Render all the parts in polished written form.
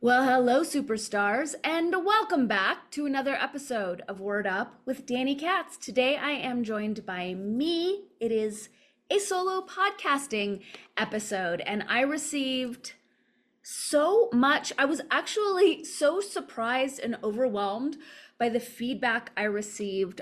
Well, hello, superstars, and welcome back to another episode of Word Up with Danny Katz. Today I am joined by me. It is a solo podcasting episode, and I received so much. I was actually so surprised and overwhelmed by the feedback I received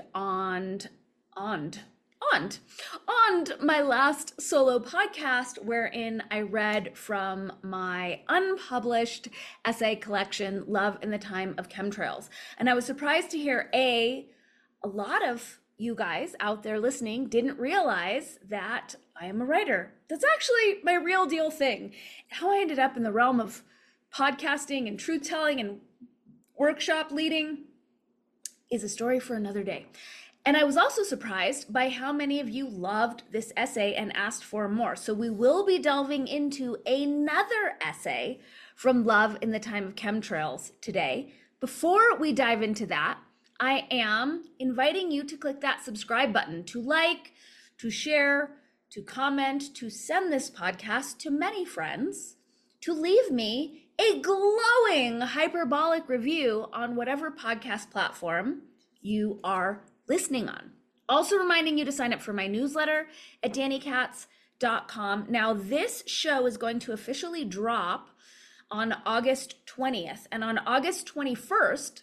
on on on my last solo podcast, wherein I read from my unpublished essay collection, Love in the Time of Chemtrails. And I was surprised to hear a lot of you guys out there listening didn't realize that I am a writer. That's actually my real deal thing. How I ended up in the realm of podcasting and truth telling and workshop leading is a story for another day. And I was also surprised by how many of you loved this essay and asked for more. So we will be delving into another essay from Love in the Time of Chemtrails today. Before we dive into that, I am inviting you to click that subscribe button, to like, to share, to comment, to send this podcast to many friends, to leave me a glowing hyperbolic review on whatever podcast platform you are listening on. Also reminding you to sign up for my newsletter at dannykatz.com. Now, this show is going to officially drop on August 20th. And on August 21st,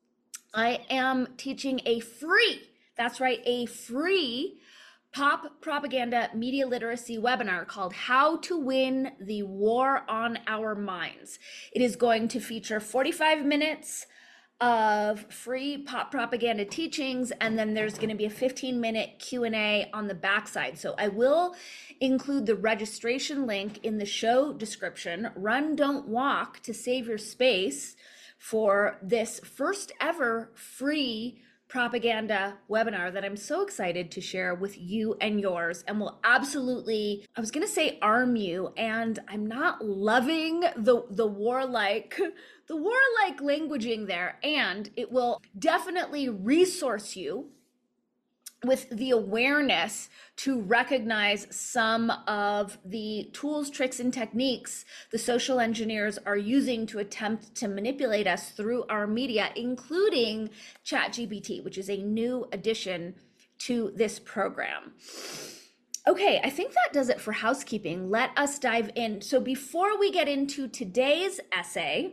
I am teaching a free, that's right, a free pop propaganda media literacy webinar called How to Win the War on Our Minds. It is going to feature 45 minutes of free pop propaganda teachings, and then there's going to be a 15-minute Q&A on the backside. So I will include the registration link in the show description. Run, don't walk to save your space for this first ever free propaganda webinar that I'm so excited to share with you and yours, and will absolutely, I was going to say arm you, and I'm not loving the warlike languaging there, and it will definitely resource you with the awareness to recognize some of the tools, tricks, and techniques the social engineers are using to attempt to manipulate us through our media, including ChatGPT, which is a new addition to this program. Okay, I think that does it for housekeeping. Let us dive in. So before we get into today's essay,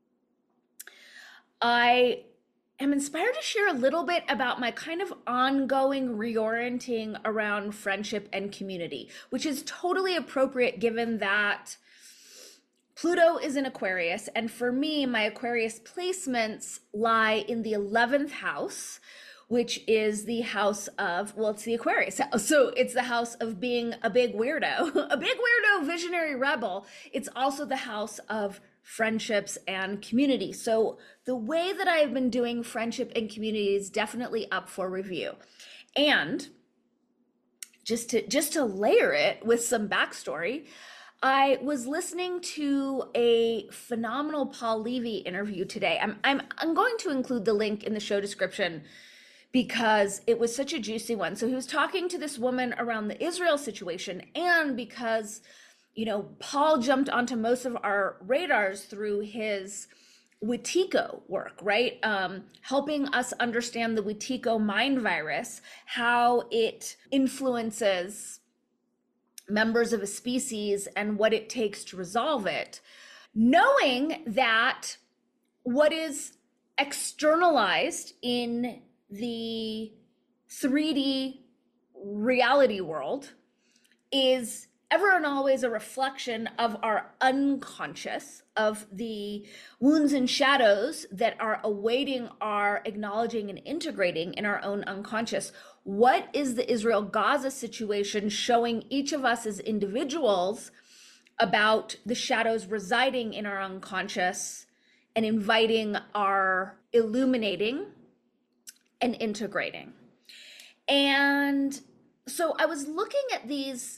I am inspired to share a little bit about my kind of ongoing reorienting around friendship and community, which is totally appropriate given that Pluto is in Aquarius. And for me, my Aquarius placements lie in the 11th house, which is the house of, well, it's the Aquarius house. So it's the house of being a big weirdo, a big weirdo visionary rebel. It's also the house of friendships and community. So the way that I've been doing friendship and community is definitely up for review. And just to layer it with some backstory, I was listening to a phenomenal Paul Levy interview today. I'm going to include the link in the show description because it was such a juicy one. So he was talking to this woman around the Israel situation, and because Paul jumped onto most of our radars through his Wetiko work, right? Helping us understand the Wetiko mind virus, how it influences members of a species and what it takes to resolve it. Knowing that what is externalized in the 3D reality world is ever and always a reflection of our unconscious, of the wounds and shadows that are awaiting our acknowledging and integrating in our own unconscious. What is the Israel-Gaza situation showing each of us as individuals about the shadows residing in our unconscious and inviting our illuminating and integrating? And so I was looking at these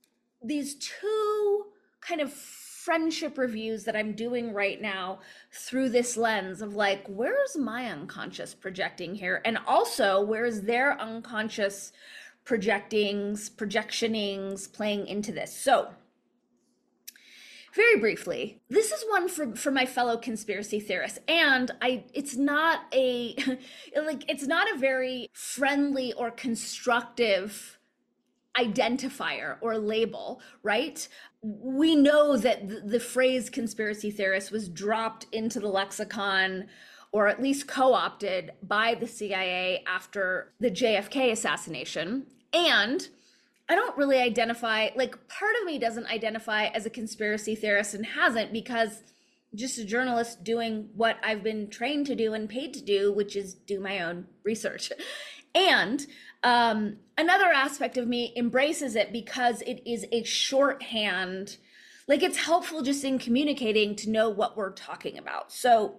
two kind of friendship reviews that I'm doing right now through this lens of like, where's my unconscious projecting here? And also, where's their unconscious projectionings playing into this? So Very briefly, this is one for my fellow conspiracy theorists, and it's not a it's not a very friendly or constructive identifier or label, right? We know that the phrase conspiracy theorist was dropped into the lexicon, or at least co-opted by the CIA after the JFK assassination. And I don't really identify, like, part of me doesn't identify as a conspiracy theorist and hasn't, because I'm just a journalist doing what I've been trained to do and paid to do, which is do my own research. And another aspect of me embraces it because it is a shorthand, like it's helpful just in communicating to know what we're talking about. So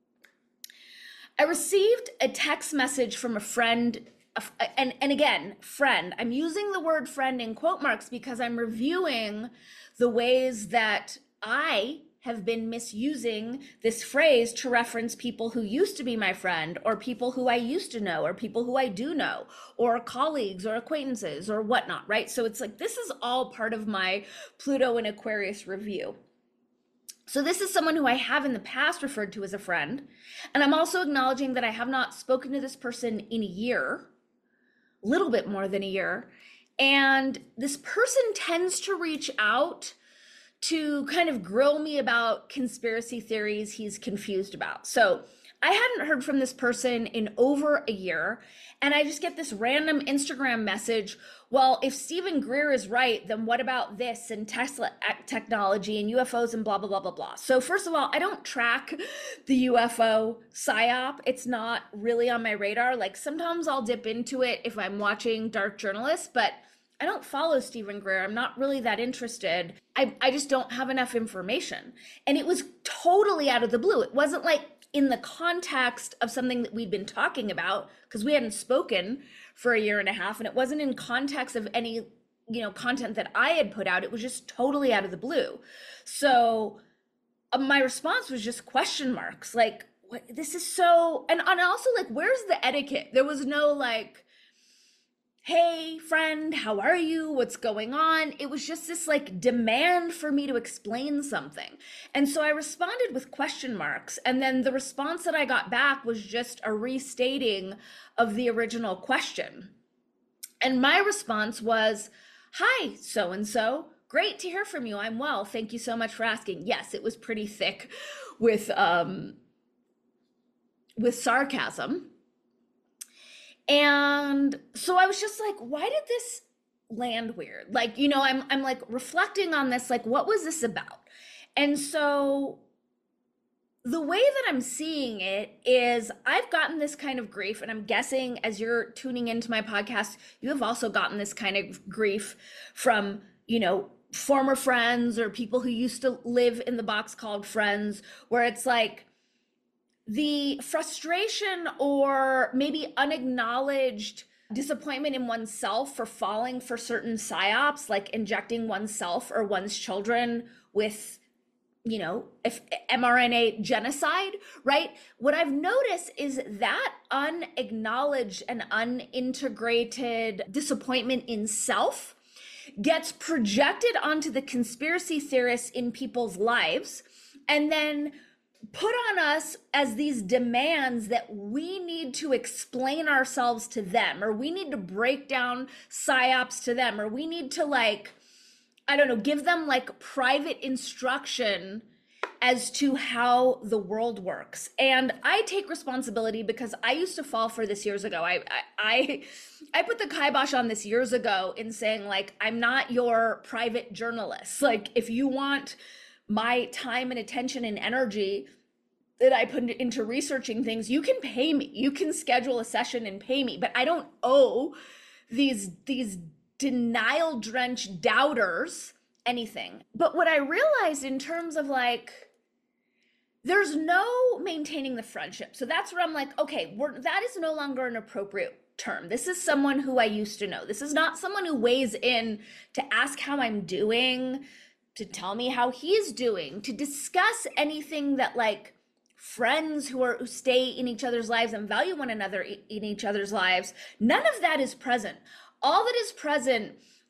I received a text message from a friend, and again, friend, I'm using the word friend in quote marks because I'm reviewing the ways that I have been misusing this phrase to reference people who used to be my friend, or people who I used to know, or people who I do know, or colleagues or acquaintances or whatnot, right? So it's like, this is all part of my Pluto and Aquarius review. So this is someone who I have in the past referred to as a friend. And I'm also acknowledging that I have not spoken to this person in a year, a little bit more than a year. And this person tends to reach out to kind of grill me about conspiracy theories he's confused about. So I hadn't heard from this person in over a year, and I just get this random Instagram message. Well, if Stephen Greer is right, then what about this and Tesla technology and UFOs and blah, blah, blah, blah, blah. So first of all, I don't track the UFO psyop. It's not really on my radar. Like, sometimes I'll dip into it if I'm watching Dark Journalists, but I don't follow Stephen Greer. I'm not really that interested. I just don't have enough information. And it was totally out of the blue. It wasn't like in the context of something that we'd been talking about, because we hadn't spoken for a year and a half, and it wasn't in context of any, content that I had put out. It was just totally out of the blue. So my response was just question marks. Like, what, this is so, and also like, where's the etiquette? There was no like, hey friend, how are you? What's going on? It was just this like demand for me to explain something. And so I responded with question marks. And then the response that I got back was just a restating of the original question. And my response was, hi, so-and-so. Great to hear from you. I'm well. Thank you so much for asking. Yes, it was pretty thick with sarcasm. And so I was just like, why did this land weird? Like, I'm like reflecting on this, like, what was this about? And so the way that I'm seeing it is I've gotten this kind of grief, and I'm guessing as you're tuning into my podcast, you have also gotten this kind of grief from, former friends or people who used to live in the box called friends, where it's like, the frustration or maybe unacknowledged disappointment in oneself for falling for certain psyops, like injecting oneself or one's children with, if mRNA genocide, right? What I've noticed is that unacknowledged and unintegrated disappointment in self gets projected onto the conspiracy theorists in people's lives, and then put on us as these demands that we need to explain ourselves to them, or we need to break down psyops to them, or we need to, like, I don't know, give them like private instruction as to how the world works. And I take responsibility because I used to fall for this years ago. I put the kibosh on this years ago in saying, like, I'm not your private journalist. Like, if you want my time and attention and energy that I put into researching things, you can pay me. You can schedule a session and pay me, but I don't owe these denial-drenched doubters anything. But what I realized in terms of, like, there's no maintaining the friendship. So that's where I'm like, okay, that is no longer an appropriate term. This is someone who I used to know. This is not someone who weighs in to ask how I'm doing, to tell me how he's doing, to discuss anything that, like, friends who stay in each other's lives and value one another in each other's lives. None of that is present. All that is present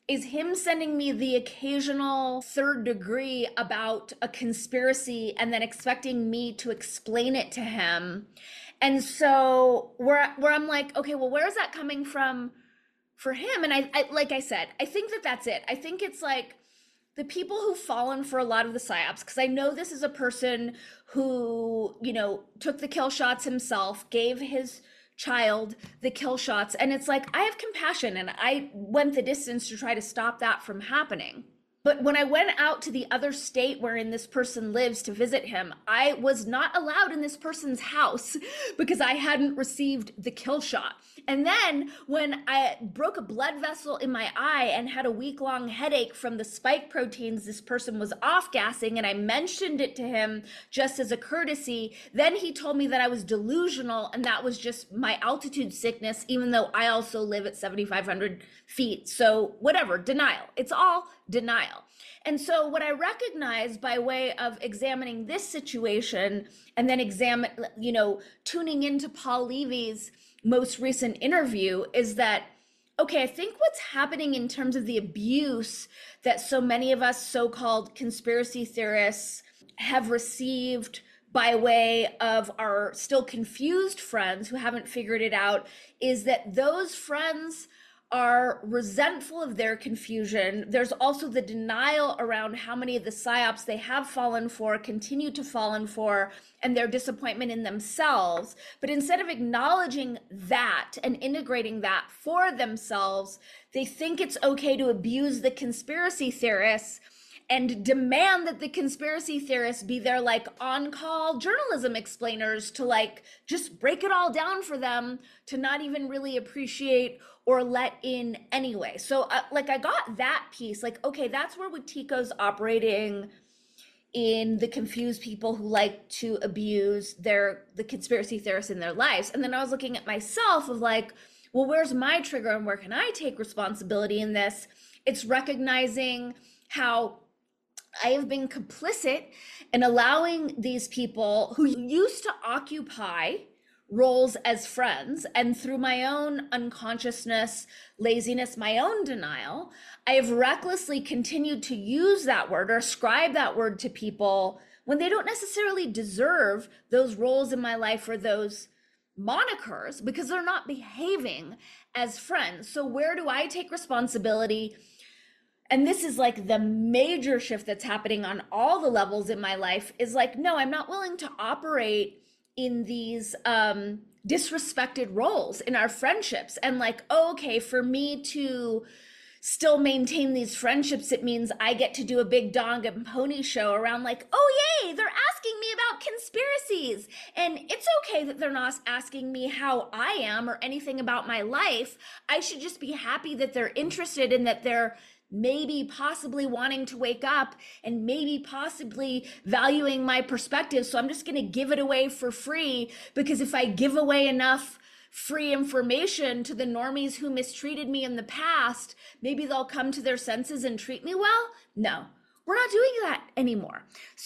is him sending me the occasional third degree about a conspiracy and then expecting me to explain it to him. And so where I'm like, okay, well, where is that coming from for him? And I like I said, I think that that's it. I think it's like the people who've fallen for a lot of the psyops, because I know this is a person who, you know, took the kill shots himself, gave his child the kill shots. And it's like, I have compassion and I went the distance to try to stop that from happening. But when I went out to the other state wherein this person lives to visit him, I was not allowed in this person's house because I hadn't received the kill shot. And then when I broke a blood vessel in my eye and had a week-long headache from the spike proteins this person was off-gassing, and I mentioned it to him just as a courtesy, then he told me that I was delusional and that was just my altitude sickness, even though I also live at 7,500 feet. So whatever, denial. It's all denial. And so what I recognize by way of examining this situation and then tuning into Paul Levy's most recent interview is that, okay, I think what's happening in terms of the abuse that so many of us so-called conspiracy theorists have received by way of our still confused friends who haven't figured it out is that those friends are resentful of their confusion. There's also the denial around how many of the psyops they have fallen for, continue to fallen for, and their disappointment in themselves. But instead of acknowledging that and integrating that for themselves, they think it's okay to abuse the conspiracy theorists and demand that the conspiracy theorists be their like on-call journalism explainers to like just break it all down for them, to not even really appreciate or let in anyway. So I got that piece, like, okay, that's where Wetiko's operating in the confused people who like to abuse the conspiracy theorists in their lives. And then I was looking at myself of like, well, where's my trigger and where can I take responsibility in this? It's recognizing how I have been complicit in allowing these people who used to occupy roles as friends, and through my own unconsciousness, laziness, my own denial, I have recklessly continued to use that word or ascribe that word to people when they don't necessarily deserve those roles in my life or those monikers because they're not behaving as friends. So where do I take responsibility? And this is like the major shift that's happening on all the levels in my life is like, no, I'm not willing to operate in these disrespected roles in our friendships. And like, oh, okay, for me to still maintain these friendships, it means I get to do a big dog and pony show around like, oh, yay, they're asking me about conspiracies. And it's okay that they're not asking me how I am or anything about my life. I should just be happy that they're interested and that they're maybe possibly wanting to wake up and maybe possibly valuing my perspective. So I'm just going to give it away for free, because if I give away enough free information to the normies who mistreated me in the past, maybe they'll come to their senses and treat me well. No, we're not doing that anymore.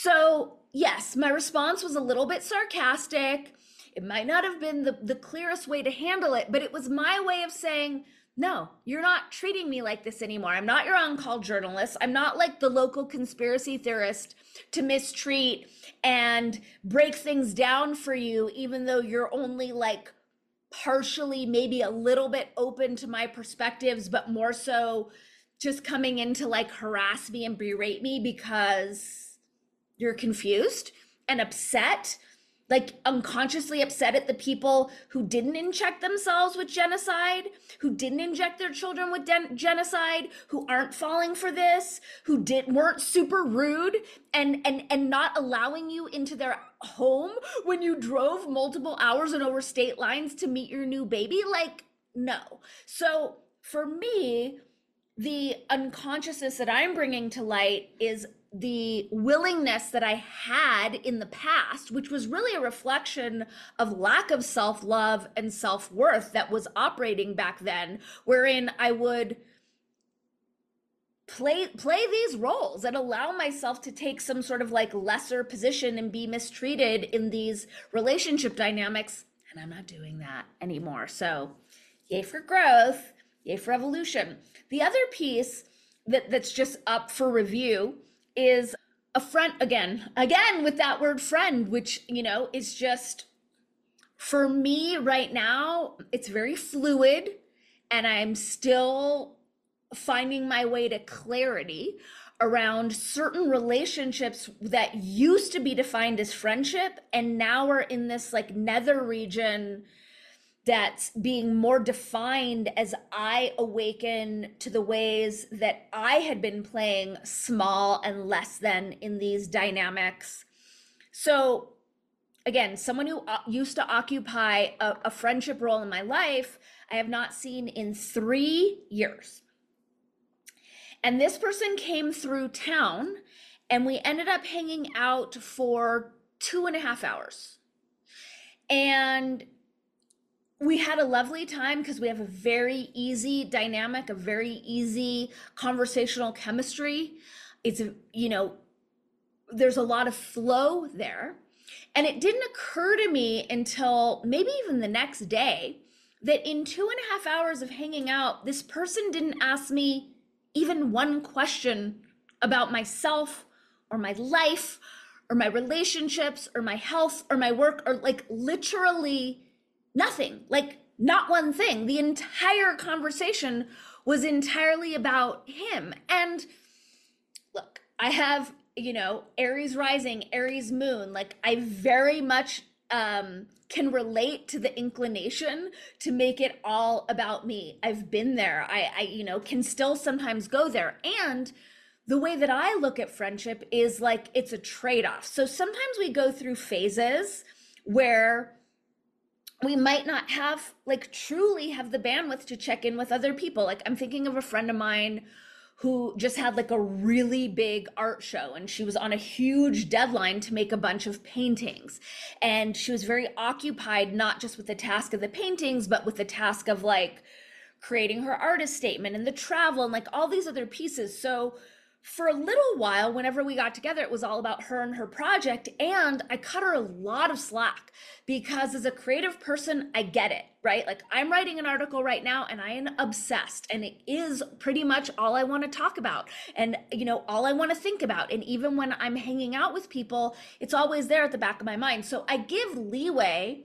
So yes, my response was a little bit sarcastic. It might not have been the clearest way to handle it, but it was my way of saying, no, you're not treating me like this anymore. I'm not your on-call journalist. I'm not like the local conspiracy theorist to mistreat and break things down for you, even though you're only like partially, maybe a little bit open to my perspectives, but more so just coming in to like harass me and berate me because you're confused and upset, like unconsciously upset at the people who didn't inject themselves with genocide, who didn't inject their children with genocide, who aren't falling for this, who weren't super rude and not allowing you into their home when you drove multiple hours and over state lines to meet your new baby. Like, no. So for me, the unconsciousness that I'm bringing to light is the willingness that I had in the past, which was really a reflection of lack of self-love and self-worth that was operating back then, wherein I would play these roles and allow myself to take some sort of like lesser position and be mistreated in these relationship dynamics. And I'm not doing that anymore. So yay for growth. Yay for evolution. The other piece that's just up for review is a friend, again with that word friend, which, is just, for me right now, it's very fluid, and I'm still finding my way to clarity around certain relationships that used to be defined as friendship, and now are in this like nether region that's being more defined as I awaken to the ways that I had been playing small and less than in these dynamics. So again, someone who used to occupy a friendship role in my life, I have not seen in 3 years. And this person came through town, and we ended up hanging out for 2.5 hours. And we had a lovely time because we have a very easy dynamic, a very easy conversational chemistry. It's, there's a lot of flow there. And it didn't occur to me until maybe even the next day that in 2.5 hours of hanging out, this person didn't ask me even one question about myself or my life or my relationships or my health or my work, or like literally nothing, like not one thing. The entire conversation was entirely about him. And look, I have, Aries rising, Aries moon. Like I very much can relate to the inclination to make it all about me. I've been there. I can still sometimes go there. And the way that I look at friendship is like it's a trade-off. So sometimes we go through phases where we might not have truly have the bandwidth to check in with other people. Like I'm thinking of a friend of mine who just had like a really big art show, and she was on a huge deadline to make a bunch of paintings. And she was very occupied, not just with the task of the paintings, but with the task of like creating her artist statement and the travel and like all these other pieces. So for a little while, whenever we got together, it was all about her and her project. And I cut her a lot of slack because as a creative person, I get it, right? Like I'm writing an article right now and I am obsessed, and it is pretty much all I want to talk about and, all I want to think about. And even when I'm hanging out with people, it's always there at the back of my mind. So I give leeway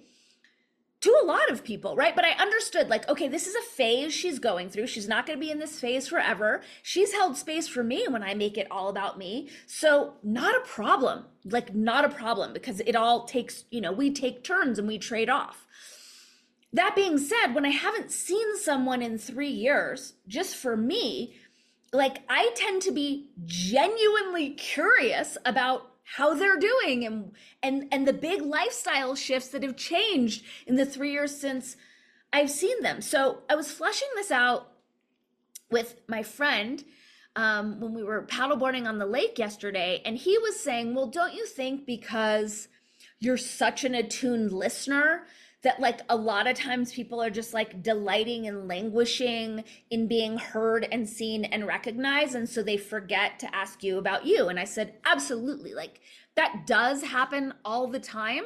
to a lot of people, right? But I understood like, okay, this is a phase she's going through. She's not going to be in this phase forever. She's held space for me when I make it all about me. So not a problem, not a problem, because it all takes, we take turns and we trade off. That being said, when I haven't seen someone in 3 years, just for me, like I tend to be genuinely curious about how they're doing and the big lifestyle shifts that have changed in the 3 years since I've seen them. So I was fleshing this out with my friend when we were paddleboarding on the lake yesterday, and he was saying, well, don't you think because you're such an attuned listener that like a lot of times people are just like delighting and languishing in being heard and seen and recognized, and so they forget to ask you about you? And I said, absolutely, like that does happen all the time.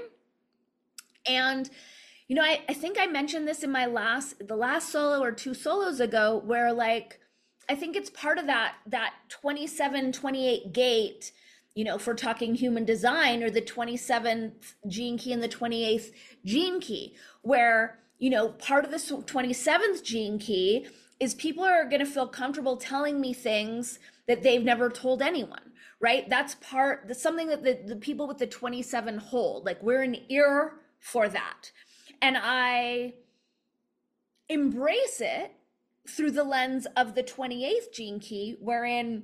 And I think I mentioned this in the last solo or 2 solos ago, where like I think it's part of that 27-28 gate, if we're talking human design, or the 27th gene key and the 28th gene key, where, part of the 27th gene key is people are going to feel comfortable telling me things that they've never told anyone, right? That's something that the people with the 27 hold. Like we're an ear for that. And I embrace it through the lens of the 28th gene key, wherein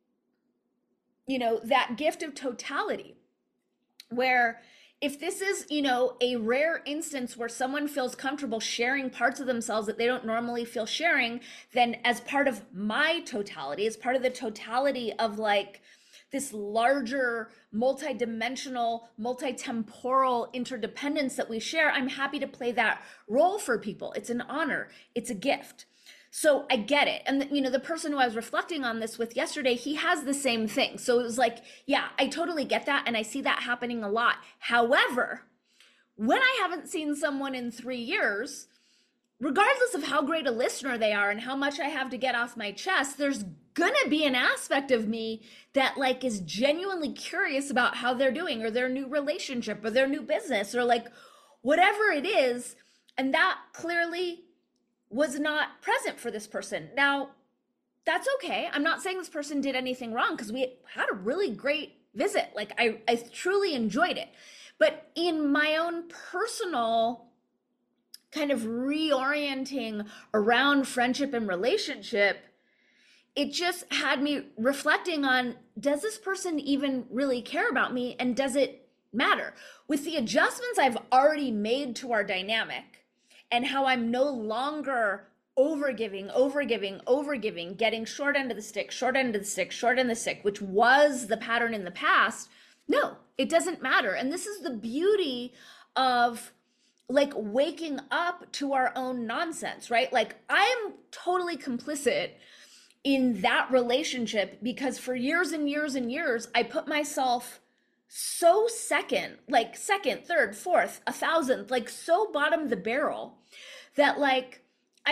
that gift of totality, where if this is, a rare instance where someone feels comfortable sharing parts of themselves that they don't normally feel sharing, then as part of my totality, as part of the totality of like this larger multi-dimensional, multi-temporal interdependence that we share, I'm happy to play that role for people. It's an honor. It's a gift. So I get it. And the person who I was reflecting on this with yesterday, he has the same thing. So it was like, yeah, I totally get that. And I see that happening a lot. However, when I haven't seen someone in 3 years, regardless of how great a listener they are and how much I have to get off my chest, there's gonna be an aspect of me that like is genuinely curious about how they're doing or their new relationship or their new business or like whatever it is. And that clearly was not present for this person. Now, that's okay. I'm not saying this person did anything wrong because we had a really great visit. Like I truly enjoyed it. But in my own personal kind of reorienting around friendship and relationship, it just had me reflecting on, does this person even really care about me? And does it matter? With the adjustments I've already made to our dynamic and how I'm no longer overgiving, getting short end of the stick, short end of the stick, short end of the stick, which was the pattern in the past. No, it doesn't matter. And this is the beauty of like waking up to our own nonsense, right? Like I am totally complicit in that relationship because for years and years and years, I put myself so second, third, fourth, 1,000th, like so bottom of the barrel that like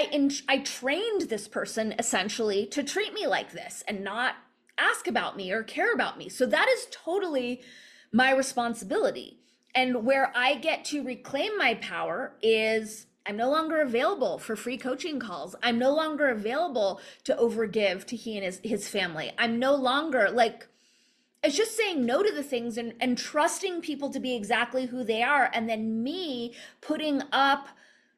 I trained this person essentially to treat me like this and not ask about me or care about me. So that is totally my responsibility. And where I get to reclaim my power is I'm no longer available for free coaching calls. I'm no longer available to overgive to he and his family. I'm no longer like, it's just saying no to the things and trusting people to be exactly who they are. And then me putting up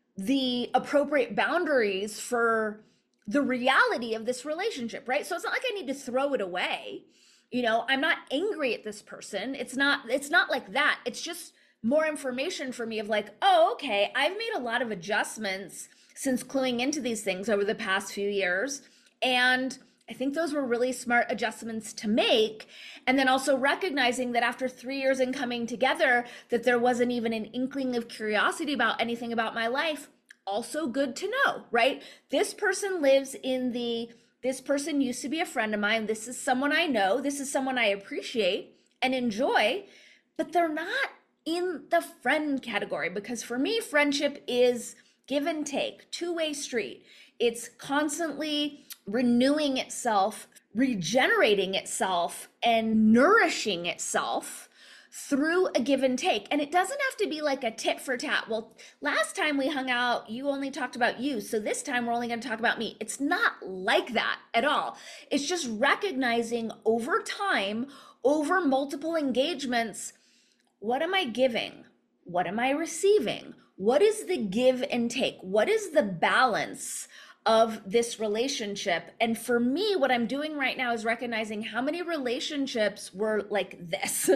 the appropriate boundaries for the reality of this relationship, right? So it's not like I need to throw it away. You know, I'm not angry at this person. It's not like that. It's just more information for me of like, oh, okay, I've made a lot of adjustments since cluing into these things over the past few years. And I think those were really smart adjustments to make. And then also recognizing that after 3 years in coming together, that there wasn't even an inkling of curiosity about anything about my life. Also good to know, right? This person lives in this person used to be a friend of mine. This is someone I know. This is someone I appreciate and enjoy, but they're not in the friend category because for me, friendship is give and take, two-way street. It's constantly renewing itself, regenerating itself, and nourishing itself through a give and take. And it doesn't have to be like a tit for tat. Well, last time we hung out, you only talked about you. So this time we're only going to talk about me. It's not like that at all. It's just recognizing over time, over multiple engagements, what am I giving? What am I receiving? What is the give and take? What is the balance of this relationship? And for me, what I'm doing right now is recognizing how many relationships were like this.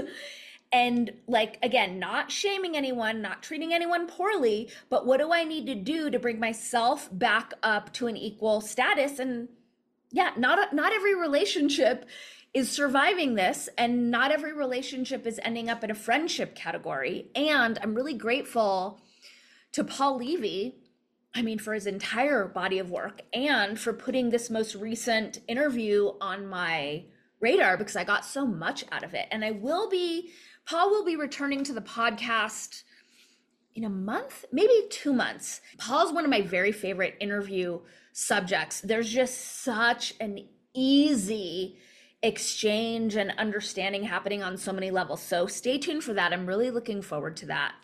And like, again, not shaming anyone, not treating anyone poorly, but what do I need to do to bring myself back up to an equal status? And yeah, not every relationship is surviving this, and not every relationship is ending up in a friendship category. And I'm really grateful to Paul Levy, I mean, for his entire body of work and for putting this most recent interview on my radar because I got so much out of it. And Paul will be returning to the podcast in a month, maybe 2 months. Paul's one of my very favorite interview subjects. There's just such an easy exchange and understanding happening on so many levels. So stay tuned for that. I'm really looking forward to that.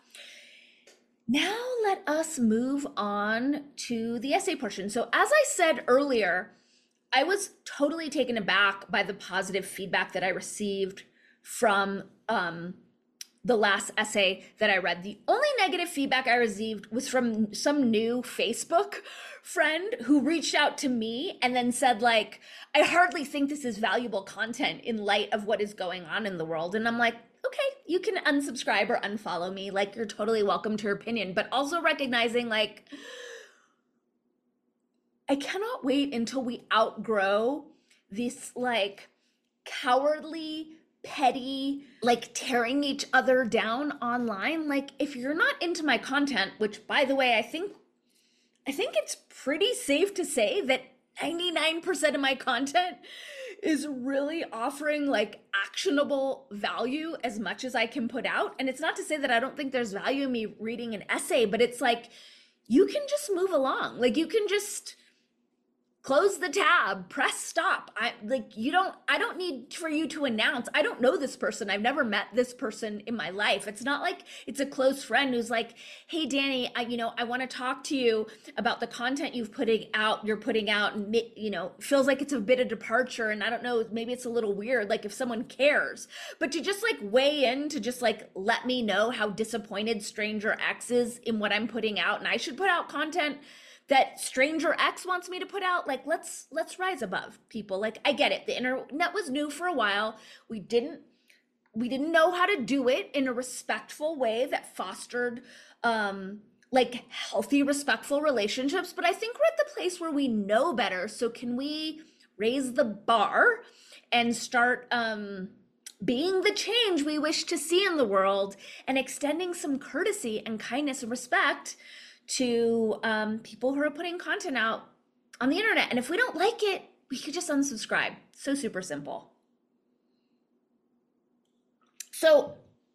Now let us move on to the essay portion. So as I said earlier, I was totally taken aback by the positive feedback that I received from the last essay that I read. The only negative feedback I received was from some new Facebook friend who reached out to me and then said, like, I hardly think this is valuable content in light of what is going on in the world. And I'm like, okay, you can unsubscribe or unfollow me. Like, you're totally welcome to your opinion, but also recognizing like, I cannot wait until we outgrow this like cowardly, petty, like tearing each other down online. Like if you're not into my content, which by the way, I think it's pretty safe to say that 99% of my content is really offering like actionable value as much as I can put out. And it's not to say that I don't think there's value in me reading an essay, but it's like, you can just move along. Like you can just close the tab, press stop. I don't need for you to announce. I don't know this person. I've never met this person in my life. It's not like it's a close friend who's like, "Hey Danny, I want to talk to you about the content you're putting out and feels like it's a bit of departure and I don't know, maybe it's a little weird like if someone cares." But to just like weigh in to just like let me know how disappointed Stranger X is in what I'm putting out and I should put out content that Stranger X wants me to put out, like let's rise above, people. Like I get it. The internet was new for a while. We didn't know how to do it in a respectful way that fostered like healthy, respectful relationships. But I think we're at the place where we know better. So can we raise the bar and start being the change we wish to see in the world and extending some courtesy and kindness and respect to people who are putting content out on the internet. And if we don't like it, we could just unsubscribe. So super simple. So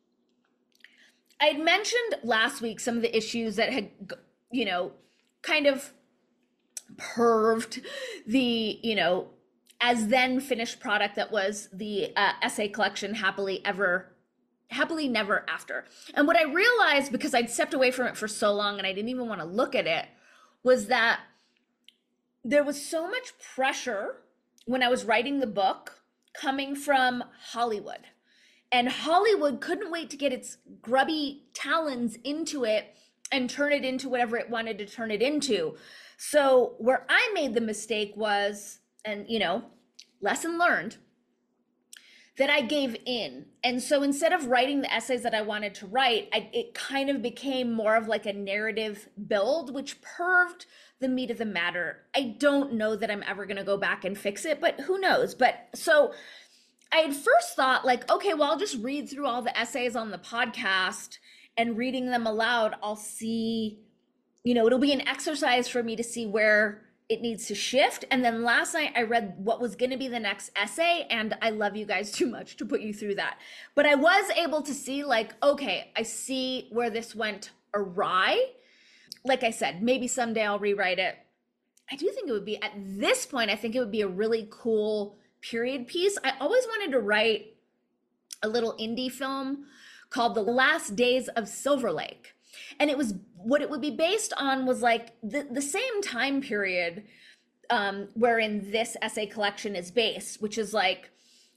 I had mentioned last week some of the issues that had, kind of perved the, as then finished product that was the essay collection Happily Never After. And what I realized, because I'd stepped away from it for so long and I didn't even want to look at it, was that there was so much pressure when I was writing the book coming from Hollywood. And Hollywood couldn't wait to get its grubby talons into it and turn it into whatever it wanted to turn it into. So where I made the mistake was, and lesson learned, that I gave in. And so instead of writing the essays that I wanted to write, it kind of became more of like a narrative build, which perved the meat of the matter. I don't know that I'm ever going to go back and fix it, but who knows? But so I had first thought like, okay, well, I'll just read through all the essays on the podcast and reading them aloud. I'll see, it'll be an exercise for me to see where it needs to shift. And then last night I read what was going to be the next essay, and I love you guys too much to put you through that. But I was able to see like, okay, I see where this went awry. Like I said, maybe someday I'll rewrite it. I do think it would be, at this point, I think it would be a really cool period piece. I always wanted to write a little indie film called The Last Days of Silver Lake. And it was, what it would be based on was like the same time period wherein this essay collection is based, which is like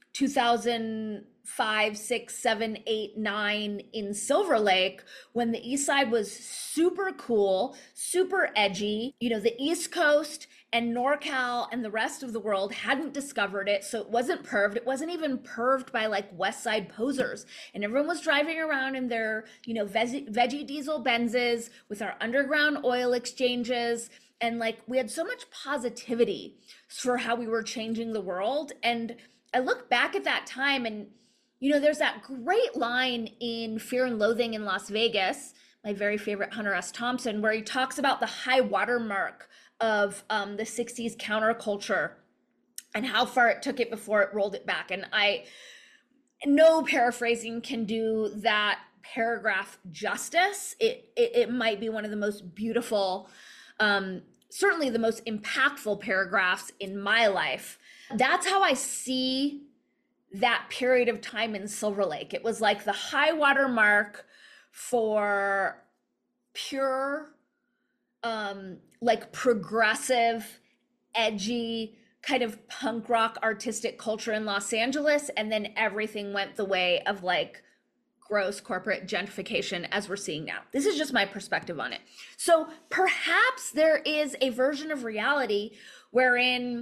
2005, 6, 7, 8, 9 in Silver Lake, when the East Side was super cool, super edgy. The East Coast and NorCal and the rest of the world hadn't discovered it, so it wasn't perved. It wasn't even perved by like West Side posers. And everyone was driving around in their, veggie diesel Benzes with our underground oil exchanges. And like, we had so much positivity for how we were changing the world. And I look back at that time and, there's that great line in Fear and Loathing in Las Vegas, my very favorite Hunter S. Thompson, where he talks about the high watermark of the 60s counterculture and how far it took it before it rolled it back. And no paraphrasing can do that paragraph justice. It might be one of the most beautiful, certainly the most impactful paragraphs in my life. That's how I see that period of time in Silver Lake. It was like the high water mark for pure, like progressive, edgy, kind of punk rock artistic culture in Los Angeles. And then everything went the way of like gross corporate gentrification as we're seeing now. This is just my perspective on it. So perhaps there is a version of reality wherein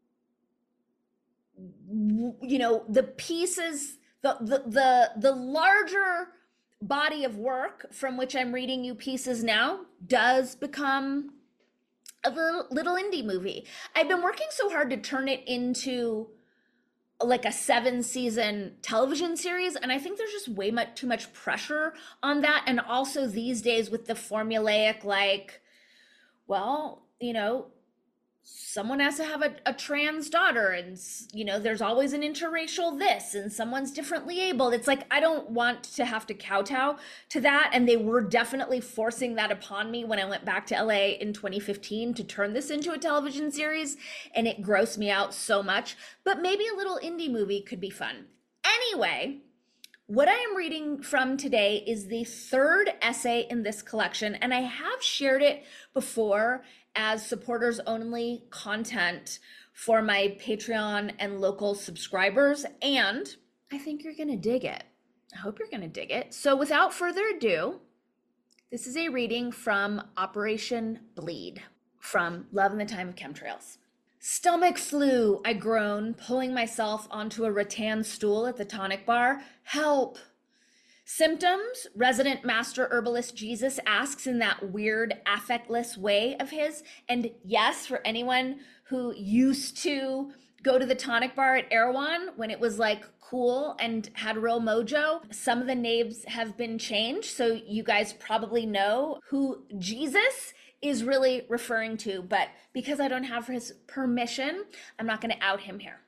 the pieces, the larger body of work from which I'm reading you pieces now does become a little indie movie. I've been working so hard to turn it into like a 7-season television series, and I think there's just way too much pressure on that. And also these days with the formulaic, like, well, someone has to have a trans daughter, and there's always an interracial this, and someone's differently abled. It's like, I don't want to have to kowtow to that, and they were definitely forcing that upon me when I went back to LA in 2015 to turn this into a television series, and it grossed me out so much. But maybe a little indie movie could be fun. Anyway, what I am reading from today is the third essay in this collection, and I have shared it before as supporters only content for my Patreon and local subscribers, and I think you're gonna dig it. I hope you're gonna dig it. So without further ado, this is a reading from Operation Bleed from Love in the Time of Chemtrails. Stomach flu, I groan, pulling myself onto a rattan stool at the tonic bar. Help. Symptoms? Resident master herbalist Jesus asks in that weird affectless way of his. And yes, for anyone who used to go to the tonic bar at Erewhon when it was like cool and had real mojo, some of the names have been changed. So you guys probably know who Jesus is really referring to, but because I don't have his permission, I'm not going to out him here.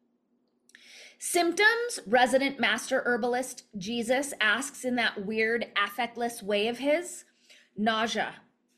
Symptoms? Resident master herbalist Jesus asks in that weird affectless way of his. Nausea.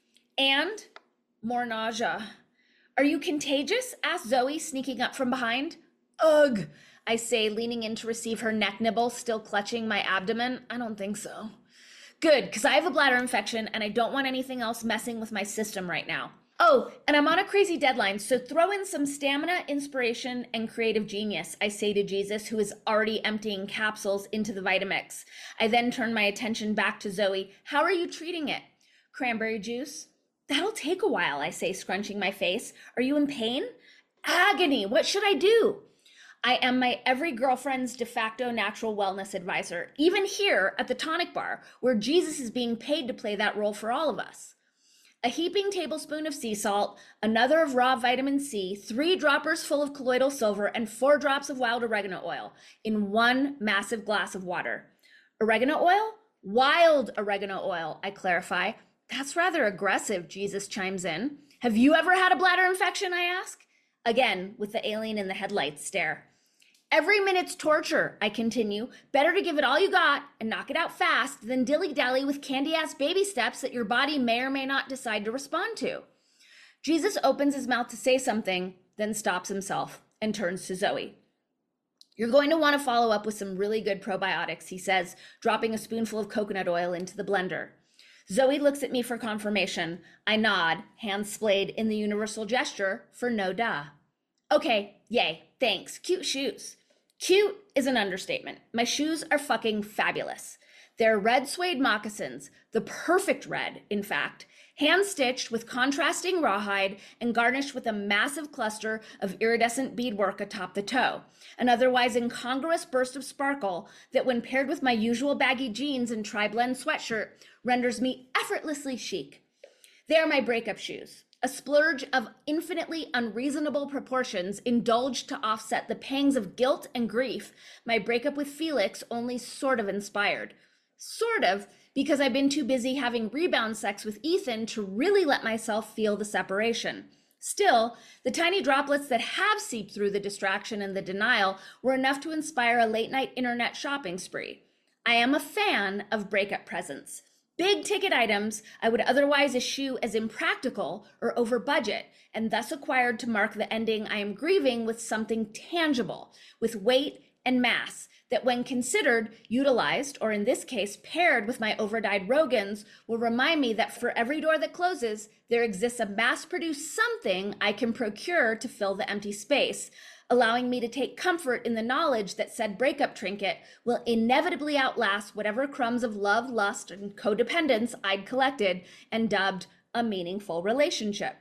And more nausea. Are you contagious? Asks Zoe, sneaking up from behind. Ugh, I say, leaning in to receive her neck nibble, still clutching my abdomen. I don't think so. Good, because I have a bladder infection and I don't want anything else messing with my system right now. Oh, and I'm on a crazy deadline, so throw in some stamina, inspiration, and creative genius, I say to Jesus, who is already emptying capsules into the Vitamix. I then turn my attention back to Zoe. How are you treating it? Cranberry juice? That'll take a while, I say, scrunching my face. Are you in pain? Agony, what should I do? I am my every girlfriend's de facto natural wellness advisor, even here at the tonic bar, where Jesus is being paid to play that role for all of us. A heaping tablespoon of sea salt, another of raw vitamin C, 3 droppers full of colloidal silver, and 4 drops of wild oregano oil in one massive glass of water. Oregano oil? Wild oregano oil, I clarify. That's rather aggressive, Jesus chimes in. Have you ever had a bladder infection, I ask? Again, with the alien in the headlights stare. Every minute's torture, I continue. Better to give it all you got and knock it out fast than dilly-dally with candy-ass baby steps that your body may or may not decide to respond to. Jesus opens his mouth to say something, then stops himself and turns to Zoe. You're going to want to follow up with some really good probiotics, he says, dropping a spoonful of coconut oil into the blender. Zoe looks at me for confirmation. I nod, hands splayed in the universal gesture for no duh. Okay, yay, thanks. Cute shoes. Cute is an understatement. My shoes are fucking fabulous. They're red suede moccasins, the perfect red, in fact, hand-stitched with contrasting rawhide and garnished with a massive cluster of iridescent beadwork atop the toe, an otherwise incongruous burst of sparkle that, when paired with my usual baggy jeans and tri-blend sweatshirt, renders me effortlessly chic. They are my breakup shoes. A splurge of infinitely unreasonable proportions indulged to offset the pangs of guilt and grief my breakup with Felix only sort of inspired. Sort of, because I've been too busy having rebound sex with Ethan to really let myself feel the separation. Still, the tiny droplets that have seeped through the distraction and the denial were enough to inspire a late-night internet shopping spree. I am a fan of breakup presents. Big ticket items I would otherwise eschew as impractical or over budget, and thus acquired to mark the ending I am grieving with something tangible, with weight and mass, that when considered, utilized, or in this case, paired with my overdyed Rogans, will remind me that for every door that closes, there exists a mass-produced something I can procure to fill the empty space, allowing me to take comfort in the knowledge that said breakup trinket will inevitably outlast whatever crumbs of love, lust, and codependence I'd collected and dubbed a meaningful relationship.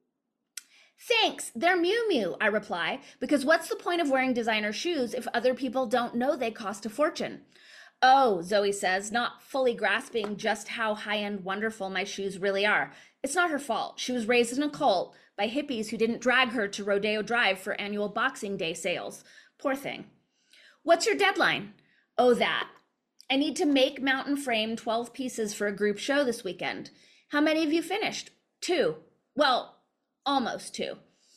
Thanks, they're Miu Miu, I reply, because what's the point of wearing designer shoes if other people don't know they cost a fortune? Oh, Zoe says, not fully grasping just how high-end wonderful my shoes really are. It's not her fault. She was raised in a cult by hippies who didn't drag her to Rodeo Drive for annual Boxing Day sales. Poor thing. What's your deadline? Oh, that. I need to make mountain frame 12 pieces for a group show this weekend. How many have you finished? 2. Well, almost 2.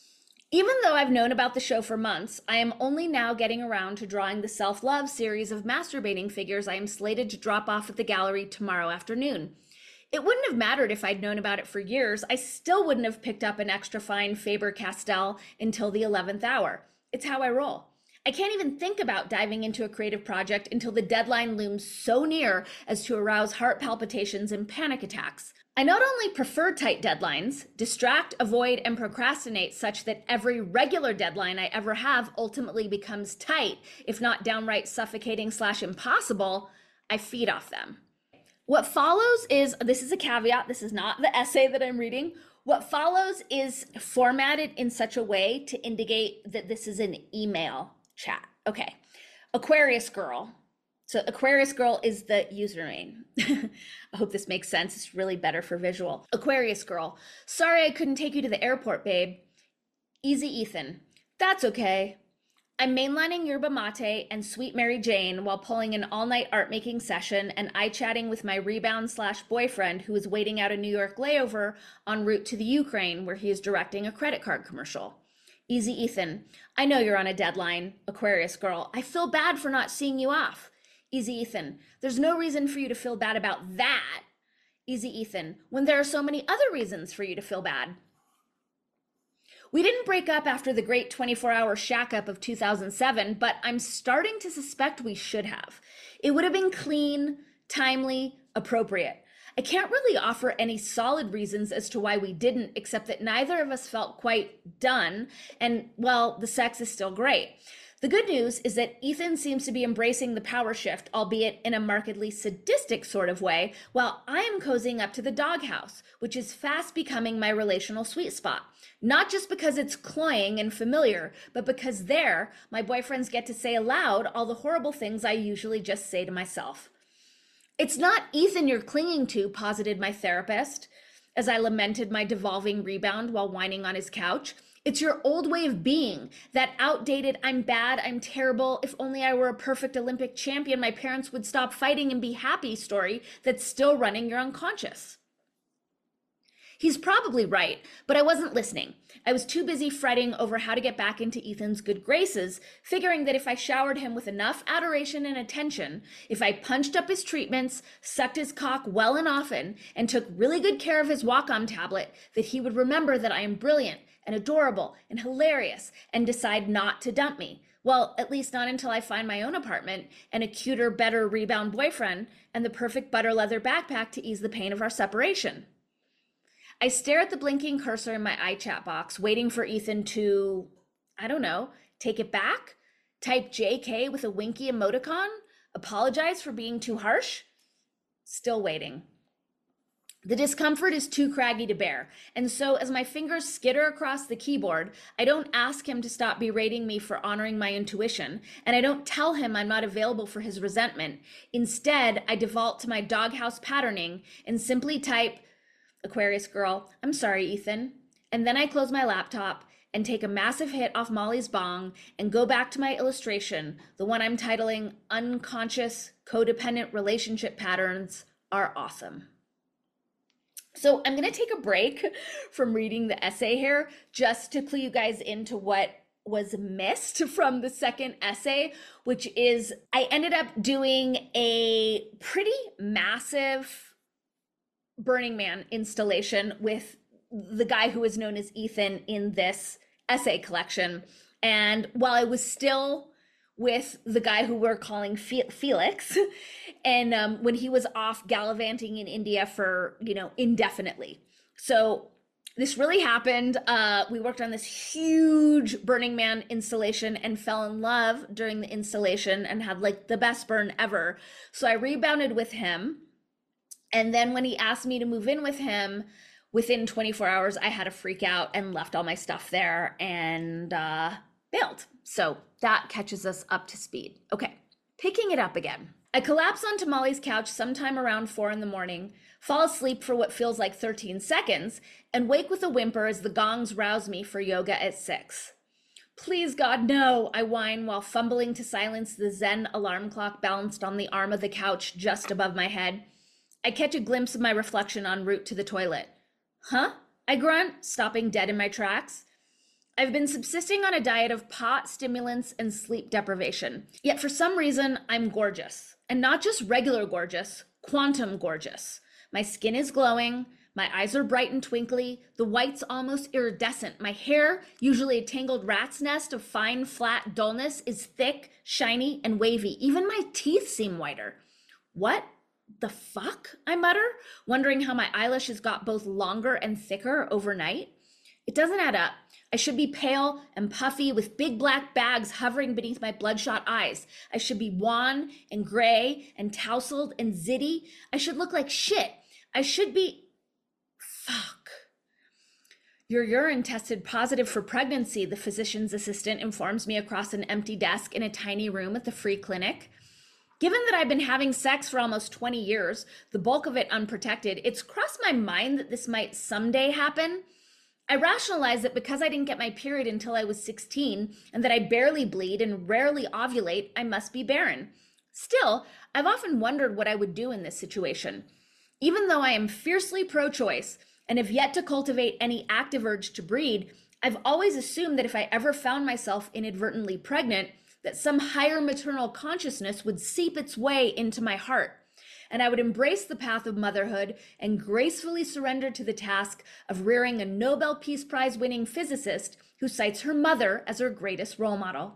Even though I've known about the show for months, I am only now getting around to drawing the self-love series of masturbating figures I am slated to drop off at the gallery tomorrow afternoon. It wouldn't have mattered if I'd known about it for years. I still wouldn't have picked up an extra fine Faber-Castell until the 11th hour. It's how I roll. I can't even think about diving into a creative project until the deadline looms so near as to arouse heart palpitations and panic attacks. I not only prefer tight deadlines, distract, avoid, and procrastinate such that every regular deadline I ever have ultimately becomes tight, if not downright suffocating / impossible, I feed off them. What follows is, this is a caveat, this is not the essay that I'm reading. What follows is formatted in such a way to indicate that this is an email chat. Okay, Aquarius Girl. So Aquarius Girl is the username. I hope this makes sense. It's really better for visual. Aquarius Girl. Sorry I couldn't take you to the airport, babe. Easy Ethan. That's okay. I'm mainlining yerba mate and Sweet Mary Jane while pulling an all-night art-making session and eye-chatting with my rebound/boyfriend who is waiting out a New York layover en route to the Ukraine where he is directing a credit card commercial. Easy Ethan. I know you're on a deadline, Aquarius Girl. I feel bad for not seeing you off. Easy Ethan. There's no reason for you to feel bad about that. Easy Ethan. When there are so many other reasons for you to feel bad. We didn't break up after the great 24-hour shack-up of 2007, but I'm starting to suspect we should have. It would have been clean, timely, appropriate. I can't really offer any solid reasons as to why we didn't, except that neither of us felt quite done, and, well, the sex is still great. The good news is that Ethan seems to be embracing the power shift, albeit in a markedly sadistic sort of way, while I am cozying up to the doghouse, which is fast becoming my relational sweet spot. Not just because it's cloying and familiar, but because there, my boyfriends get to say aloud all the horrible things I usually just say to myself. It's not Ethan you're clinging to, posited my therapist, as I lamented my devolving rebound while whining on his couch. It's your old way of being, that outdated, I'm bad, I'm terrible, if only I were a perfect Olympic champion, my parents would stop fighting and be happy story that's still running your unconscious. He's probably right, but I wasn't listening. I was too busy fretting over how to get back into Ethan's good graces, figuring that if I showered him with enough adoration and attention, if I punched up his treatments, sucked his cock well and often, and took really good care of his Wacom tablet, that he would remember that I am brilliant and adorable and hilarious and decide not to dump me. Well, at least not until I find my own apartment and a cuter, better rebound boyfriend and the perfect butter leather backpack to ease the pain of our separation. I stare at the blinking cursor in my iChat box, waiting for Ethan to, I don't know, take it back? Type JK with a winky emoticon? Apologize for being too harsh? Still waiting. The discomfort is too craggy to bear, and so as my fingers skitter across the keyboard, I don't ask him to stop berating me for honoring my intuition, and I don't tell him I'm not available for his resentment. Instead, I default to my doghouse patterning and simply type, Aquarius Girl, I'm sorry, Ethan. And then I close my laptop and take a massive hit off Molly's bong and go back to my illustration, the one I'm titling Unconscious Codependent Relationship Patterns Are Awesome. So I'm going to take a break from reading the essay here just to clue you guys into what was missed from the second essay, which is I ended up doing a pretty massive Burning Man installation with the guy who is known as Ethan in this essay collection. And while I was still with the guy who we're calling Felix, and when he was off gallivanting in India for, indefinitely. So this really happened. We worked on this huge Burning Man installation and fell in love during the installation and had like the best burn ever. So I rebounded with him. And then when he asked me to move in with him, within 24 hours, I had a freak out and left all my stuff there and bailed. So that catches us up to speed. Okay, picking it up again. I collapse onto Molly's couch sometime around 4 a.m, fall asleep for what feels like 13 seconds, and wake with a whimper as the gongs rouse me for yoga at 6. Please, God, no, I whine while fumbling to silence the Zen alarm clock balanced on the arm of the couch just above my head. I catch a glimpse of my reflection en route to the toilet. Huh? I grunt, stopping dead in my tracks. I've been subsisting on a diet of pot, stimulants, and sleep deprivation. Yet for some reason, I'm gorgeous. And not just regular gorgeous, quantum gorgeous. My skin is glowing, my eyes are bright and twinkly, the white's almost iridescent. My hair, usually a tangled rat's nest of fine, flat dullness, is thick, shiny, and wavy. Even my teeth seem whiter. What the fuck? I mutter, wondering how my eyelashes got both longer and thicker overnight. It doesn't add up. I should be pale and puffy with big black bags hovering beneath my bloodshot eyes. I should be wan and gray and tousled and zitty. I should look like shit. I should be... Fuck. Your urine tested positive for pregnancy, the physician's assistant informs me across an empty desk in a tiny room at the free clinic. Given that I've been having sex for almost 20 years, the bulk of it unprotected, it's crossed my mind that this might someday happen. I rationalize that because I didn't get my period until I was 16 and that I barely bleed and rarely ovulate, I must be barren. Still, I've often wondered what I would do in this situation. Even though I am fiercely pro-choice and have yet to cultivate any active urge to breed, I've always assumed that if I ever found myself inadvertently pregnant, that some higher maternal consciousness would seep its way into my heart, and I would embrace the path of motherhood and gracefully surrender to the task of rearing a Nobel Peace Prize winning physicist who cites her mother as her greatest role model.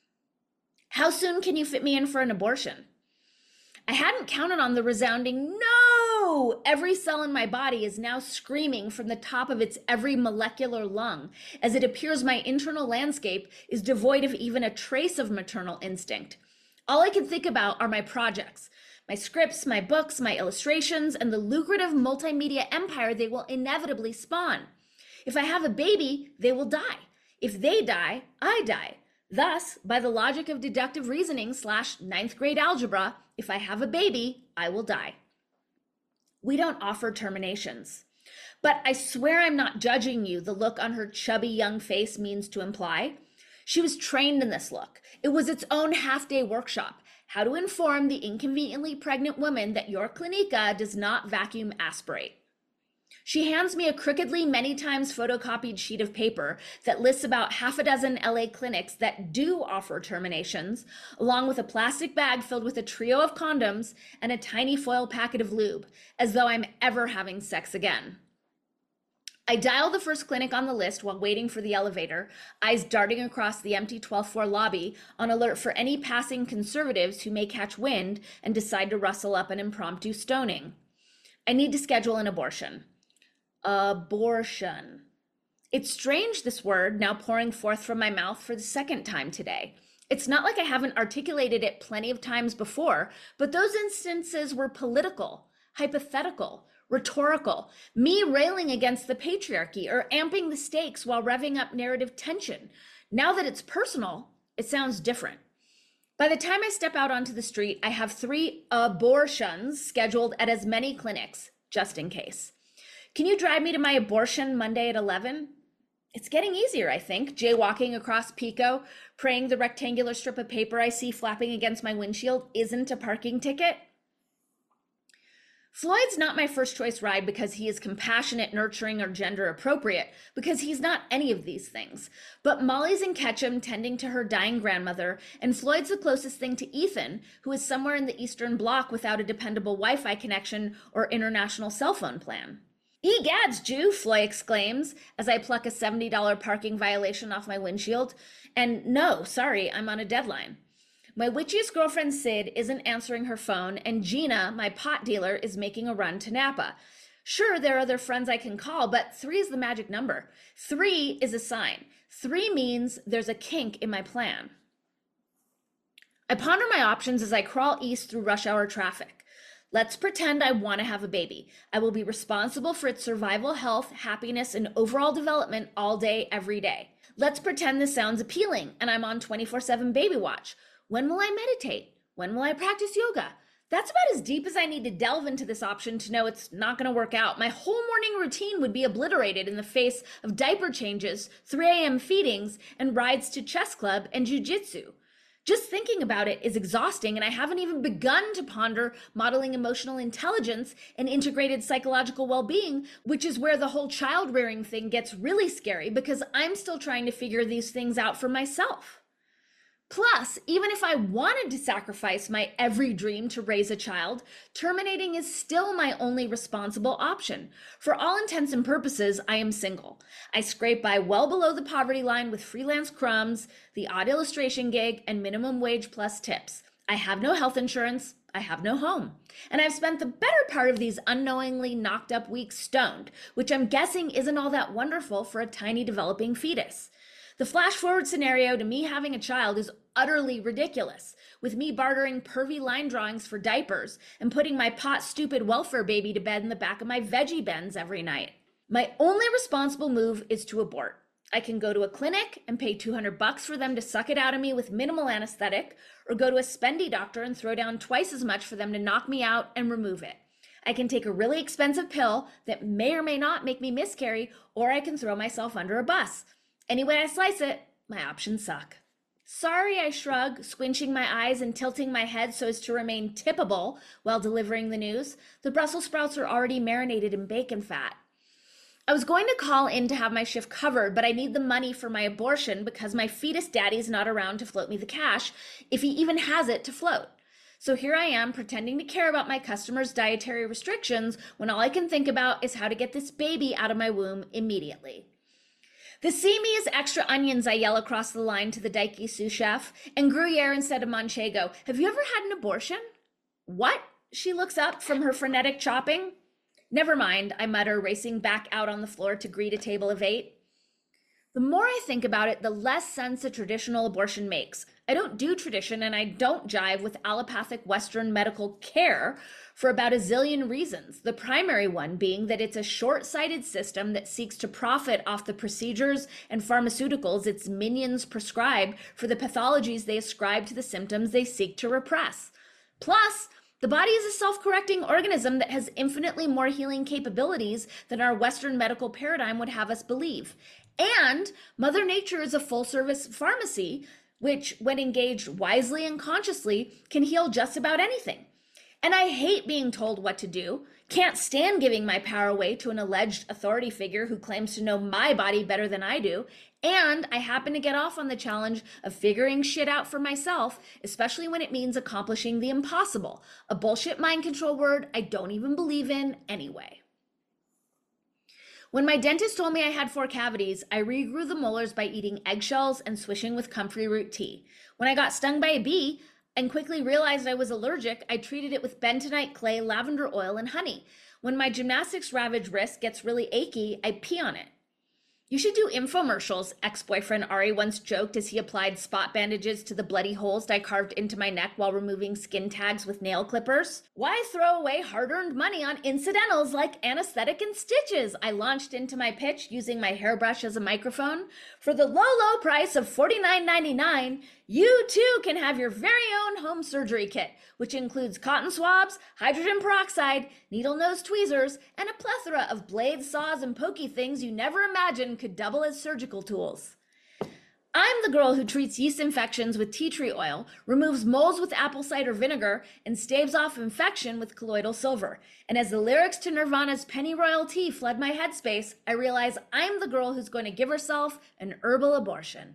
How soon can you fit me in for an abortion? I hadn't counted on the resounding no! Every cell in my body is now screaming from the top of its every molecular lung, as it appears my internal landscape is devoid of even a trace of maternal instinct. All I can think about are my projects, my scripts, my books, my illustrations, and the lucrative multimedia empire they will inevitably spawn. If I have a baby, they will die. If they die, I die. Thus, by the logic of deductive reasoning / ninth grade algebra, if I have a baby, I will die. We don't offer terminations. But I swear I'm not judging you, the look on her chubby young face means to imply. She was trained in this look. It was its own half-day workshop. How to inform the inconveniently pregnant woman that your clinica does not vacuum aspirate. She hands me a crookedly many times photocopied sheet of paper that lists about half a dozen LA clinics that do offer terminations, along with a plastic bag filled with a trio of condoms and a tiny foil packet of lube, as though I'm ever having sex again. I dial the first clinic on the list while waiting for the elevator, eyes darting across the empty 12th floor lobby on alert for any passing conservatives who may catch wind and decide to rustle up an impromptu stoning. I need to schedule an abortion. Abortion. It's strange, this word now pouring forth from my mouth for the second time today. It's not like I haven't articulated it plenty of times before, but those instances were political, hypothetical, rhetorical, me railing against the patriarchy or amping the stakes while revving up narrative tension. Now that it's personal, it sounds different. By the time I step out onto the street, I have 3 abortions scheduled at as many clinics, just in case. Can you drive me to my abortion Monday at 11? It's getting easier, I think, jaywalking across Pico, praying the rectangular strip of paper I see flapping against my windshield isn't a parking ticket. Floyd's not my first choice ride because he is compassionate, nurturing, or gender appropriate, because he's not any of these things. But Molly's in Ketchum tending to her dying grandmother, and Floyd's the closest thing to Ethan, who is somewhere in the Eastern Bloc without a dependable Wi-Fi connection or international cell phone plan. Egads, Jew, Floyd exclaims as I pluck a $70 parking violation off my windshield. And no, sorry, I'm on a deadline. My witchiest girlfriend Sid isn't answering her phone, and Gina, my pot dealer, is making a run to Napa. Sure, there are other friends I can call, but 3 is the magic number. 3 is a sign. 3 means there's a kink in my plan. I ponder my options as I crawl east through rush hour traffic. Let's pretend I want to have a baby. I will be responsible for its survival, health, happiness, and overall development all day, every day. Let's pretend this sounds appealing and I'm on 24/7 baby watch. When will I meditate? When will I practice yoga? That's about as deep as I need to delve into this option to know it's not going to work out. My whole morning routine would be obliterated in the face of diaper changes, 3 a.m. feedings, and rides to chess club and jujitsu. Just thinking about it is exhausting, and I haven't even begun to ponder modeling emotional intelligence and integrated psychological well being, which is where the whole child rearing thing gets really scary because I'm still trying to figure these things out for myself. Plus, even if I wanted to sacrifice my every dream to raise a child, terminating is still my only responsible option. For all intents and purposes, I am single. I scrape by well below the poverty line with freelance crumbs, the odd illustration gig, and minimum wage plus tips. I have no health insurance. I have no home. And I've spent the better part of these unknowingly knocked up weeks stoned, which I'm guessing isn't all that wonderful for a tiny developing fetus. The flash forward scenario to me having a child is utterly ridiculous, with me bartering pervy line drawings for diapers and putting my pot stupid welfare baby to bed in the back of my veggie bends every night. My only responsible move is to abort. I can go to a clinic and pay $200 for them to suck it out of me with minimal anesthetic, or go to a spendy doctor and throw down twice as much for them to knock me out and remove it. I can take a really expensive pill that may or may not make me miscarry, or I can throw myself under a bus. Any way I slice it, my options suck. Sorry, I shrug, squinching my eyes and tilting my head so as to remain tippable while delivering the news. The Brussels sprouts are already marinated in bacon fat. I was going to call in to have my shift covered, but I need the money for my abortion because my fetus daddy's not around to float me the cash, if he even has it to float. So here I am pretending to care about my customers' dietary restrictions when all I can think about is how to get this baby out of my womb immediately. The see me as extra onions, I yell across the line to the Daiki sous chef, and Gruyere instead of Manchego. Have you ever had an abortion? What? She looks up from her frenetic chopping. Never mind, I mutter, racing back out on the floor to greet a table of 8. The more I think about it, the less sense a traditional abortion makes. I don't do tradition, and I don't jive with allopathic Western medical care for about a zillion reasons. The primary one being that it's a short-sighted system that seeks to profit off the procedures and pharmaceuticals its minions prescribe for the pathologies they ascribe to the symptoms they seek to repress. Plus, the body is a self-correcting organism that has infinitely more healing capabilities than our Western medical paradigm would have us believe. And Mother Nature is a full-service pharmacy, which, when engaged wisely and consciously, can heal just about anything. And I hate being told what to do, can't stand giving my power away to an alleged authority figure who claims to know my body better than I do, and I happen to get off on the challenge of figuring shit out for myself, especially when it means accomplishing the impossible, a bullshit mind control word I don't even believe in anyway. When my dentist told me I had 4 cavities, I regrew the molars by eating eggshells and swishing with comfrey root tea. When I got stung by a bee and quickly realized I was allergic, I treated it with bentonite clay, lavender oil, and honey. When my gymnastics ravaged wrist gets really achy, I pee on it. You should do infomercials, ex-boyfriend Ari once joked as he applied spot bandages to the bloody holes I carved into my neck while removing skin tags with nail clippers. Why throw away hard-earned money on incidentals like anesthetic and stitches? I launched into my pitch using my hairbrush as a microphone. For the low price of $49.99, you too can have your very own home surgery kit, which includes cotton swabs, hydrogen peroxide, needle nose tweezers, and a plethora of blades, saws, and pokey things you never imagined could double as surgical tools. I'm the girl who treats yeast infections with tea tree oil, removes moles with apple cider vinegar, and staves off infection with colloidal silver. And as the lyrics to Nirvana's Pennyroyal Tea flood my headspace, I realize I'm the girl who's going to give herself an herbal abortion.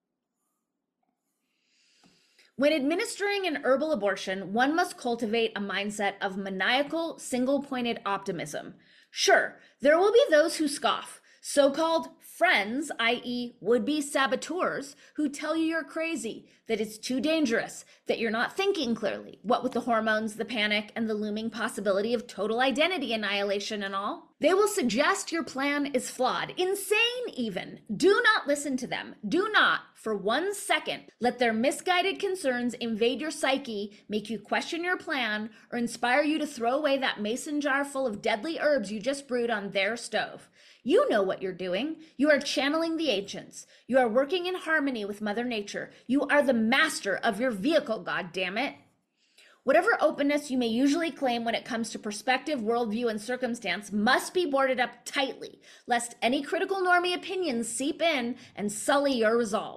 When administering an herbal abortion, one must cultivate a mindset of maniacal, single-pointed optimism. Sure, there will be those who scoff, so-called friends, i.e. would-be saboteurs, who tell you you're crazy, that it's too dangerous, that you're not thinking clearly, what with the hormones, the panic, and the looming possibility of total identity annihilation and all. They will suggest your plan is flawed, insane even. Do not listen to them. Do not, for 1 second, let their misguided concerns invade your psyche, make you question your plan, or inspire you to throw away that mason jar full of deadly herbs you just brewed on their stove. You know what you're doing. You are channeling the ancients. You are working in harmony with Mother Nature. You are the master of your vehicle, goddammit. Whatever openness you may usually claim when it comes to perspective, worldview, and circumstance must be boarded up tightly, lest any critical normie opinions seep in and sully your resolve.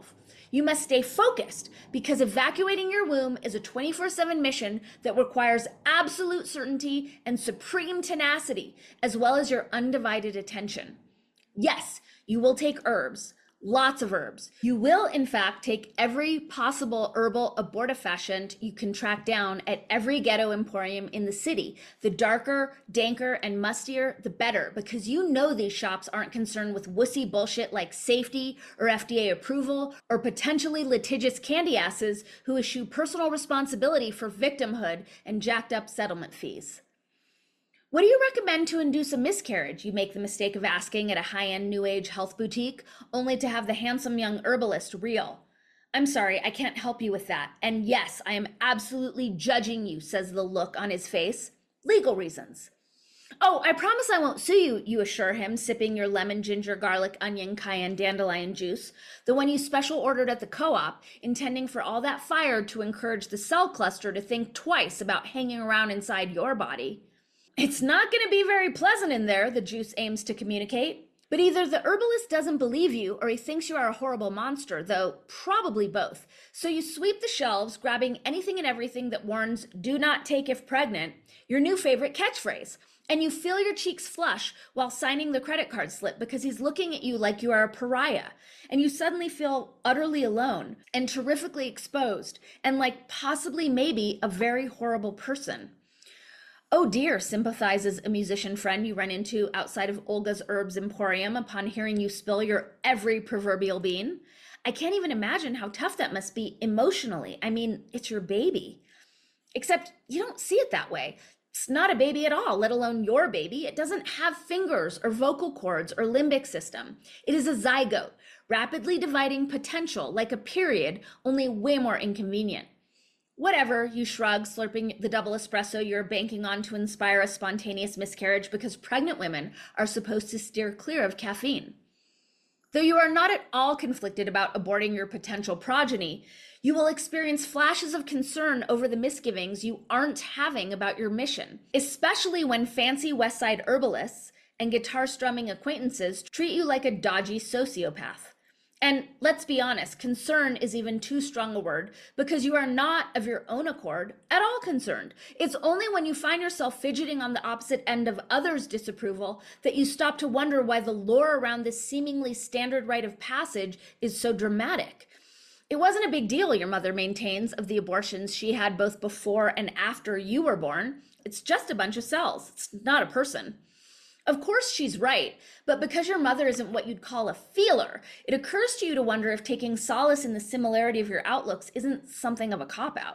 You must stay focused because evacuating your womb is a 24/7 mission that requires absolute certainty and supreme tenacity, as well as your undivided attention. Yes, you will take herbs, lots of herbs. You will, in fact, take every possible herbal abortifacient you can track down at every ghetto emporium in the city. The darker, danker, and mustier, the better, because you know these shops aren't concerned with wussy bullshit like safety or FDA approval or potentially litigious candy asses who issue personal responsibility for victimhood and jacked up settlement fees. What do you recommend to induce a miscarriage? You make the mistake of asking at a high-end New Age health boutique, only to have the handsome young herbalist reel. I'm sorry, I can't help you with that. And yes, I am absolutely judging you, says the look on his face. Legal reasons. Oh, I promise I won't sue you, you assure him, sipping your lemon, ginger, garlic, onion, cayenne, dandelion juice, the one you special ordered at the co-op, intending for all that fire to encourage the cell cluster to think twice about hanging around inside your body. It's not going to be very pleasant in there, the juice aims to communicate. But either the herbalist doesn't believe you or he thinks you are a horrible monster, though probably both. So you sweep the shelves, grabbing anything and everything that warns, "Do not take if pregnant," your new favorite catchphrase. And you feel your cheeks flush while signing the credit card slip because he's looking at you like you are a pariah. And you suddenly feel utterly alone and terrifically exposed and like possibly maybe a very horrible person. Oh dear, sympathizes a musician friend you run into outside of Olga's Herbs Emporium upon hearing you spill your every proverbial bean. I can't even imagine how tough that must be emotionally. I mean, it's your baby. Except you don't see it that way. It's not a baby at all, let alone your baby. It doesn't have fingers or vocal cords or limbic system. It is a zygote, rapidly dividing potential like a period, only way more inconvenient. Whatever, you shrug, slurping the double espresso you're banking on to inspire a spontaneous miscarriage because pregnant women are supposed to steer clear of caffeine. Though you are not at all conflicted about aborting your potential progeny, you will experience flashes of concern over the misgivings you aren't having about your mission, especially when fancy West Side herbalists and guitar strumming acquaintances treat you like a dodgy sociopath. And let's be honest, concern is even too strong a word because you are not of your own accord at all concerned. It's only when you find yourself fidgeting on the opposite end of others' disapproval that you stop to wonder why the lore around this seemingly standard rite of passage is so dramatic. It wasn't a big deal, your mother maintains, of the abortions she had both before and after you were born. It's just a bunch of cells. It's not a person. Of course she's right, but because your mother isn't what you'd call a feeler, it occurs to you to wonder if taking solace in the similarity of your outlooks isn't something of a cop-out.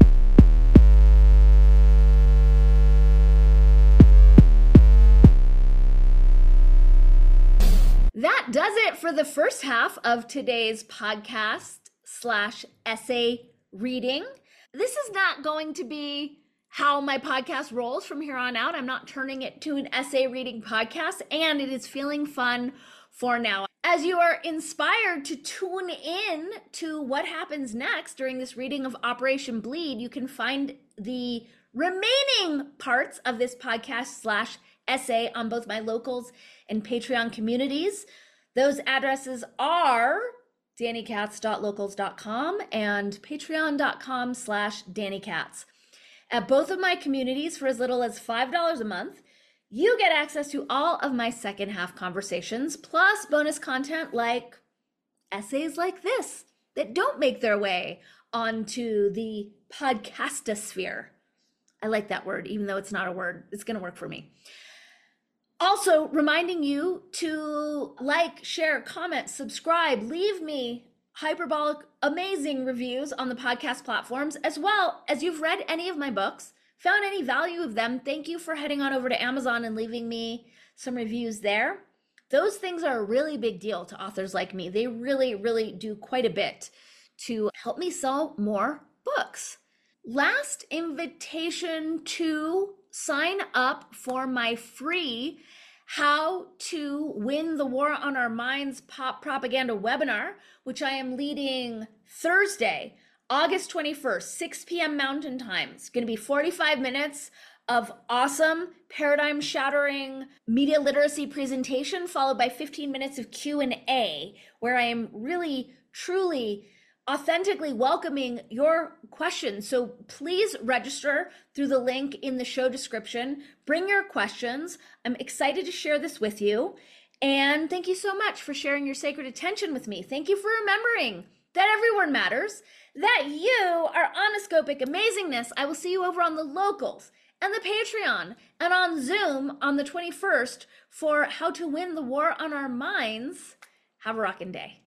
That does it for the first half of today's podcast/essay reading. This is not going to be how my podcast rolls from here on out. I'm not turning it to an essay reading podcast, and it is feeling fun for now. As you are inspired to tune in to what happens next during this reading of Operation Bleed, you can find the remaining parts of this podcast/essay on both my locals and Patreon communities. Those addresses are DannyKatz.locals.com and patreon.com/DannyKatz. At both of my communities, for as little as $5 a month, you get access to all of my second half conversations, plus bonus content like essays like this that don't make their way onto the podcastosphere. I like that word, even though it's not a word. It's going to work for me. Also, reminding you to like, share, comment, subscribe, leave me hyperbolic, amazing reviews on the podcast platforms, as well as you've read any of my books, found any value of them. Thank you for heading on over to Amazon and leaving me some reviews there. Those things are a really big deal to authors like me. They really, really do quite a bit to help me sell more books. Last invitation to sign up for my free How to Win the War on Our Minds pop propaganda webinar, which I am leading Thursday, August 21st, 6 p.m. Mountain Time. It's going to be 45 minutes of awesome, paradigm-shattering media literacy presentation, followed by 15 minutes of Q&A, where I am really truly authentically welcoming your questions. So please register through the link in the show description. Bring your questions. I'm excited to share this with you. And thank you so much for sharing your sacred attention with me. Thank you for remembering that everyone matters, that you are Oniscopic amazingness. I will see you over on the Locals and the Patreon and on Zoom on the 21st for How to Win the War on Our Minds. Have a rockin' day.